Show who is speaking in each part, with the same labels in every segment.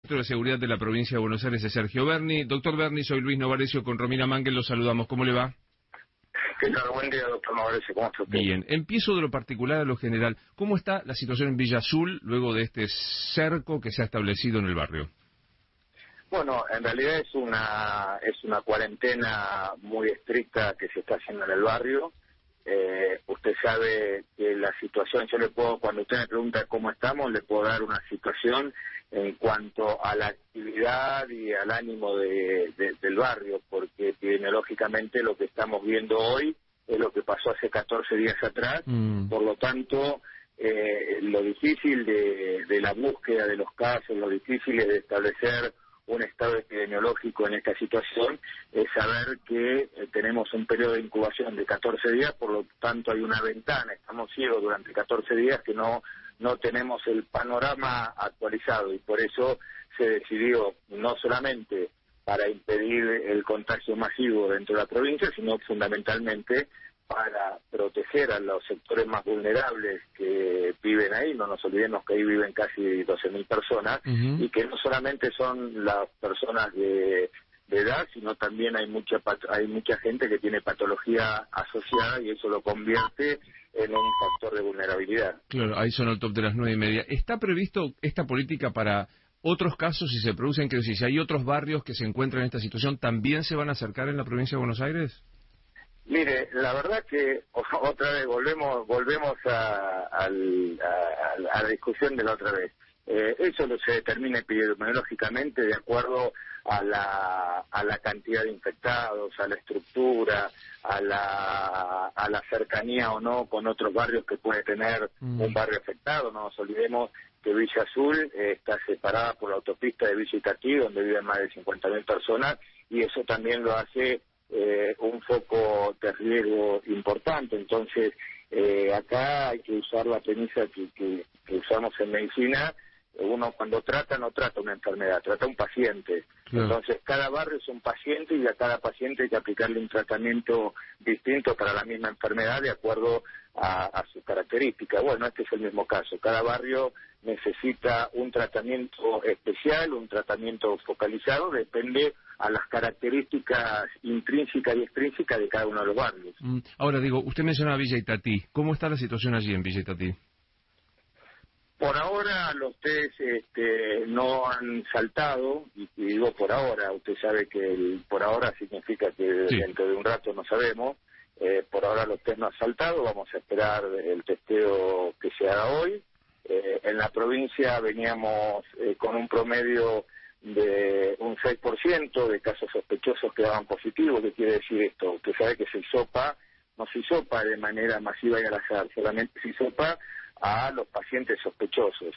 Speaker 1: de Seguridad de la Provincia de Buenos Aires es Sergio Berni. Doctor Berni, soy Luis Novarecio, con Romina Mangel los saludamos. ¿Cómo le va?
Speaker 2: ¿Qué tal? Buen día, doctor Novarecio. ¿Cómo está usted?
Speaker 1: Bien. Empiezo de lo particular a lo general. ¿Cómo está la situación en Villa Azul luego de este cerco que se ha establecido en el barrio?
Speaker 2: Bueno, en realidad es una cuarentena muy estricta que se está haciendo en el barrio. Usted sabe que la situación, cuando usted me pregunta cómo estamos, le puedo dar una situación en cuanto a la actividad y al ánimo del barrio, porque epidemiológicamente lo que estamos viendo hoy es lo que pasó hace 14 días atrás. Por lo tanto, lo difícil de la búsqueda de los casos, lo difícil de establecer un estado epidemiológico en esta situación es saber que tenemos un periodo de incubación de 14 días, por lo tanto hay una ventana, estamos ciegos durante 14 días que no tenemos el panorama actualizado, y por eso se decidió, no solamente para impedir el contagio masivo dentro de la provincia, sino fundamentalmente para proteger a los sectores más vulnerables que viven ahí. No nos olvidemos que ahí viven casi 12.000 personas, y que no solamente son las personas de edad, sino también hay mucha gente que tiene patología asociada, y eso lo convierte en un factor de vulnerabilidad.
Speaker 1: Claro, ahí son el top de las 9:30. ¿Está previsto esta política para otros casos si se producen, que si hay otros barrios que se encuentran en esta situación, también se van a acercar en la provincia de Buenos Aires?
Speaker 2: Mire, la verdad que otra vez volvemos a la discusión de la otra vez. Eso se determina epidemiológicamente de acuerdo a la cantidad de infectados, a la estructura, a la cercanía o no con otros barrios que puede tener un barrio afectado. No nos olvidemos que Villa Azul está separada por la autopista de Villa Itatí, donde viven más de 50.000 personas, y eso también lo hace un foco de riesgo importante. Entonces, acá hay que usar la premisa que usamos en medicina. Uno cuando no trata una enfermedad, trata un paciente. Claro. Entonces, cada barrio es un paciente, y a cada paciente hay que aplicarle un tratamiento distinto para la misma enfermedad de acuerdo a sus características. Bueno, este es el mismo caso. Cada barrio necesita un tratamiento especial, un tratamiento focalizado, depende a las características intrínsecas y extrínsecas de cada uno de los barrios.
Speaker 1: Ahora, usted mencionaba Villa Itatí. ¿Cómo está la situación allí en Villa Itatí?
Speaker 2: Por ahora los test no han saltado, y digo por ahora, usted sabe que por ahora significa que sí, dentro de un rato no sabemos. Por ahora los test no han saltado, vamos a esperar el testeo que se haga hoy. En la provincia veníamos con un promedio de un 6% de casos sospechosos que daban positivo. ¿Qué quiere decir esto? Usted sabe que no se hisopa de manera masiva y al azar, solamente se hisopa a los pacientes sospechosos.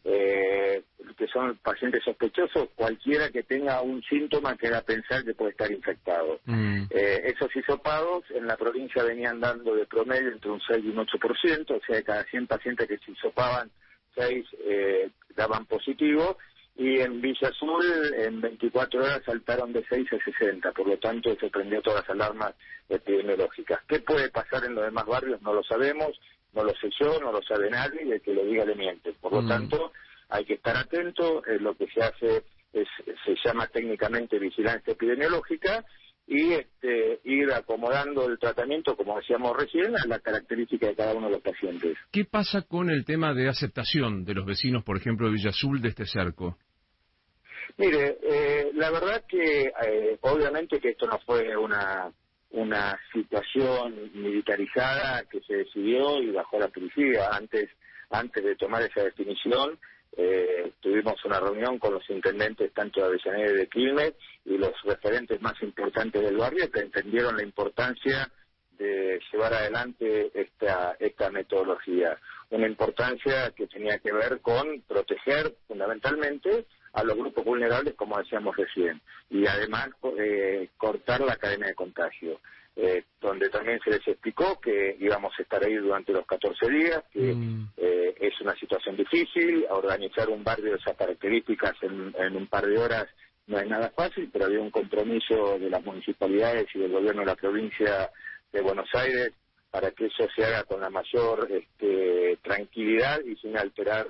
Speaker 2: Que son pacientes sospechosos, cualquiera que tenga un síntoma que haga pensar que puede estar infectado. Esos hisopados en la provincia venían dando de promedio entre un 6 y un 8%, o sea, de cada 100 pacientes que se hisopaban, 6 daban positivo, y en Villa Azul en 24 horas saltaron de 6 a 60, por lo tanto se prendió todas las alarmas epidemiológicas. ¿Qué puede pasar en los demás barrios? No lo sabemos, no lo sé yo, no lo sabe nadie, y el que lo diga le miente. Por lo tanto, hay que estar atento. Lo que se hace se llama técnicamente vigilancia epidemiológica, y ir acomodando el tratamiento, como decíamos recién, a la característica de cada uno de los pacientes.
Speaker 1: ¿Qué pasa con el tema de aceptación de los vecinos, por ejemplo, de Villa Azul, de este cerco?
Speaker 2: Mire, la verdad que obviamente que esto no fue una situación militarizada que se decidió y bajó la policía. Antes de tomar esa definición, tuvimos una reunión con los intendentes tanto de Avellaneda y de Quilmes, y los referentes más importantes del barrio, que entendieron la importancia de llevar adelante esta metodología. Una importancia que tenía que ver con proteger fundamentalmente a los grupos vulnerables, como decíamos recién, y además cortar la cadena de contagio. Donde también se les explicó que íbamos a estar ahí durante los 14 días, que es una situación difícil. Organizar un barrio de esas características en un par de horas no es nada fácil, pero había un compromiso de las municipalidades y del gobierno de la provincia de Buenos Aires para que eso se haga con la mayor tranquilidad y sin alterar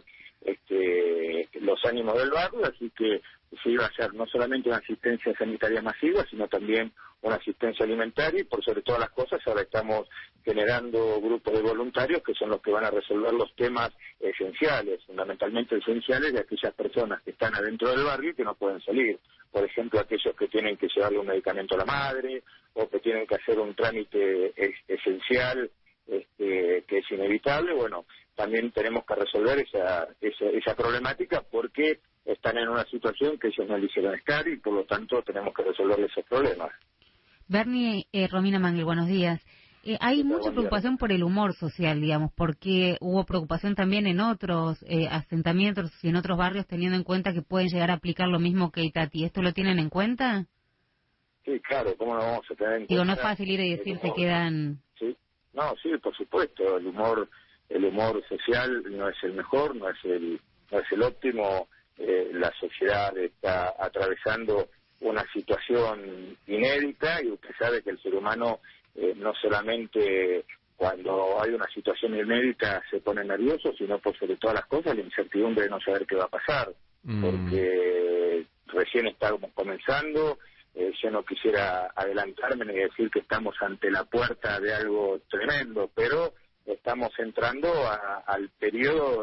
Speaker 2: los ánimos del barrio, así que se iba a hacer no solamente una asistencia sanitaria masiva, sino también una asistencia alimentaria, y por sobre todas las cosas ahora estamos generando grupos de voluntarios que son los que van a resolver los temas esenciales, fundamentalmente esenciales de aquellas personas que están adentro del barrio y que no pueden salir. Por ejemplo, aquellos que tienen que llevarle un medicamento a la madre, o que tienen que hacer un trámite esencial que es inevitable. Bueno, también tenemos que resolver esa problemática, porque están en una situación que ellos no le hicieron estar, y por lo tanto tenemos que resolver esos problemas.
Speaker 3: Bernie, Romina Mangel, buenos días. Hay mucha preocupación por el humor social, digamos, porque hubo preocupación también en otros asentamientos y en otros barrios, teniendo en cuenta que pueden llegar a aplicar lo mismo que Itati. ¿Esto lo tienen en cuenta?
Speaker 2: Sí, claro, ¿cómo lo vamos a tener en cuenta?
Speaker 3: Digo, no es fácil ir y decir se quedan...
Speaker 2: Sí, no, sí, por supuesto, el humor social no es el mejor, no es el óptimo. La sociedad está atravesando una situación inédita, y usted sabe que el ser humano no solamente cuando hay una situación inédita se pone nervioso, sino por sobre todas las cosas la incertidumbre de no saber qué va a pasar, porque recién estamos comenzando. Yo no quisiera adelantarme ni decir que estamos ante la puerta de algo tremendo, pero estamos entrando al periodo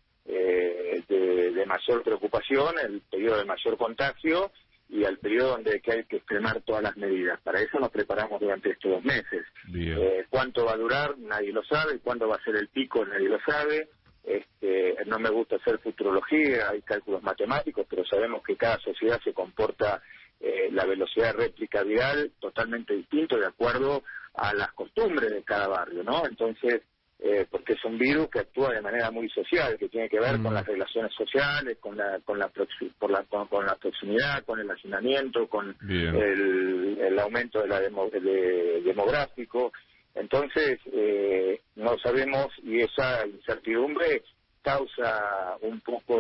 Speaker 2: de mayor preocupación, el periodo de mayor contagio, y al periodo donde hay que extremar todas las medidas. Para eso nos preparamos durante estos 2 meses. ¿Cuánto va a durar? Nadie lo sabe. ¿Cuándo va a ser el pico? Nadie lo sabe. No me gusta hacer futurología, hay cálculos matemáticos, pero sabemos que cada sociedad se comporta, la velocidad de réplica viral totalmente distinto de acuerdo a las costumbres de cada barrio, ¿no? Entonces, porque es un virus que actúa de manera muy social, que tiene que ver con las relaciones sociales, con la proximidad, con el hacinamiento, con el aumento demográfico. Entonces, no sabemos, y esa incertidumbre causa un poco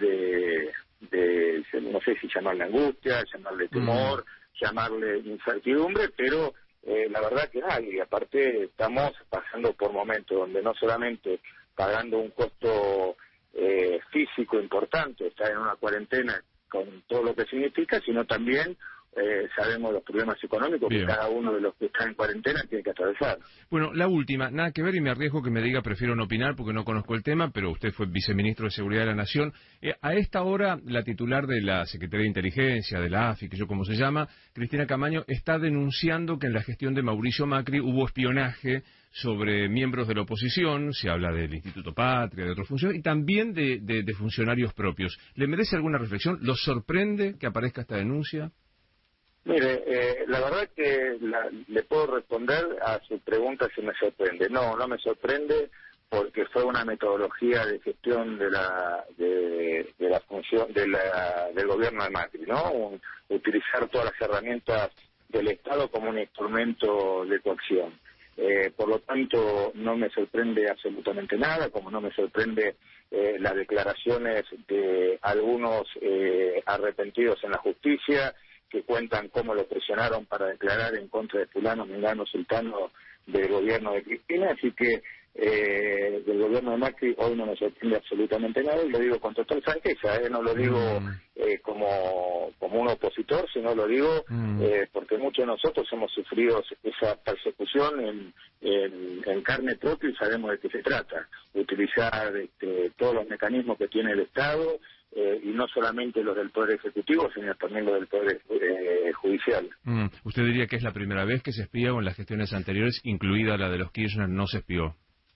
Speaker 2: no sé si llamarle angustia, llamarle temor, llamarle incertidumbre, pero la verdad que nadie. Aparte, estamos pasando por momentos donde no solamente pagando un costo físico importante, estar en una cuarentena con todo lo que significa, sino también sabemos los problemas económicos que cada uno de los que está en cuarentena tiene que atravesar.
Speaker 1: Bueno, la última, nada que ver, y me arriesgo que me diga, prefiero no opinar porque no conozco el tema, pero usted fue viceministro de Seguridad de la Nación. A esta hora, la titular de la Secretaría de Inteligencia, de la AFI, que yo como se llama, Cristina Camaño, está denunciando que en la gestión de Mauricio Macri hubo espionaje sobre miembros de la oposición, se habla del Instituto Patria, de otros funcionarios, y también de funcionarios propios. ¿Le merece alguna reflexión? ¿Lo sorprende que aparezca esta denuncia?
Speaker 2: Mire, la verdad que le puedo responder a su pregunta si me sorprende. No me sorprende, porque fue una metodología de gestión de la función del gobierno de Macri, ¿no? Utilizar todas las herramientas del Estado como un instrumento de coacción. Por lo tanto, no me sorprende absolutamente nada, como no me sorprende las declaraciones de algunos arrepentidos en la justicia, que cuentan cómo lo presionaron para declarar en contra de fulano, mengano, sultano del gobierno de Cristina. Así que del gobierno de Macri hoy no me sorprende absolutamente nada, y lo digo con total franqueza, no lo digo como un opositor, sino lo digo porque muchos de nosotros hemos sufrido esa persecución en carne propia, y sabemos de qué se trata. Utilizar todos los mecanismos que tiene el Estado, y no solamente los del Poder Ejecutivo, sino también los del Poder Judicial.
Speaker 1: ¿Usted diría que es la primera vez que se espía, o en las gestiones anteriores, incluida la de los Kirchner, no se espió?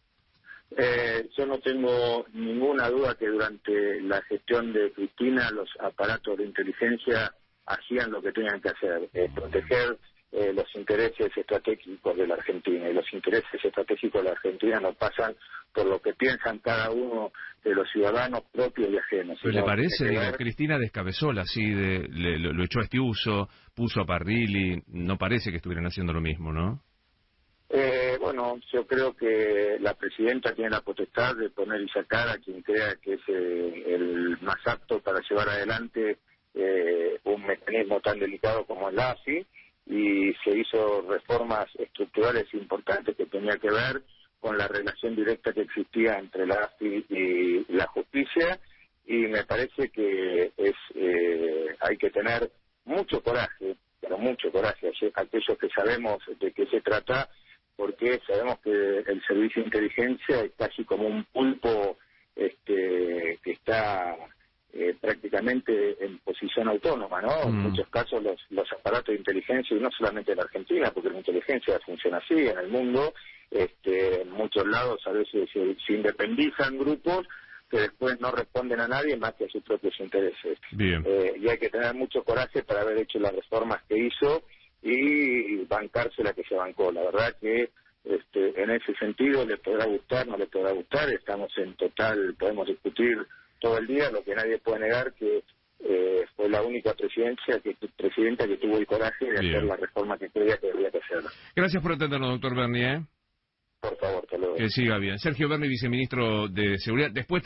Speaker 2: Yo no tengo ninguna duda que durante la gestión de Cristina los aparatos de inteligencia hacían lo que tenían que hacer, proteger los intereses estratégicos de la Argentina, y los intereses estratégicos de la Argentina no pasan por lo que piensan cada uno de los ciudadanos propios y ajenos.
Speaker 1: ¿Pero le parece? Cristina descabezó lo echó a Estiuso, puso a Parrilli, no parece que estuvieran haciendo lo mismo, ¿no?
Speaker 2: Bueno, yo creo que la presidenta tiene la potestad de poner y sacar a quien crea que es el más apto para llevar adelante un mecanismo tan delicado como el AFI, y se hizo reformas estructurales importantes que tenía que ver con la relación directa que existía entre la AFI y la justicia, y me parece que hay que tener mucho coraje, pero mucho coraje, aquellos que sabemos de qué se trata, porque sabemos que el servicio de inteligencia es casi como un pulpo que está prácticamente en posición autónoma, ¿no? En muchos casos los aparatos de inteligencia, y no solamente en Argentina, porque la inteligencia funciona así en el mundo, en muchos lados a veces se independizan grupos que después no responden a nadie más que a sus propios intereses.
Speaker 1: Bien.
Speaker 2: Y hay que tener mucho coraje para haber hecho las reformas que hizo y bancarse la que se bancó. La verdad que en ese sentido le podrá gustar, no le podrá gustar, estamos en total, podemos discutir todo el día, lo que nadie puede negar que fue la única presidenta que tuvo el coraje de hacer la reforma que creía que debía hacer.
Speaker 1: Gracias por atendernos, doctor Berni.
Speaker 2: Por favor, te lo doy.
Speaker 1: Que siga bien. Sergio Berni, viceministro de Seguridad. Después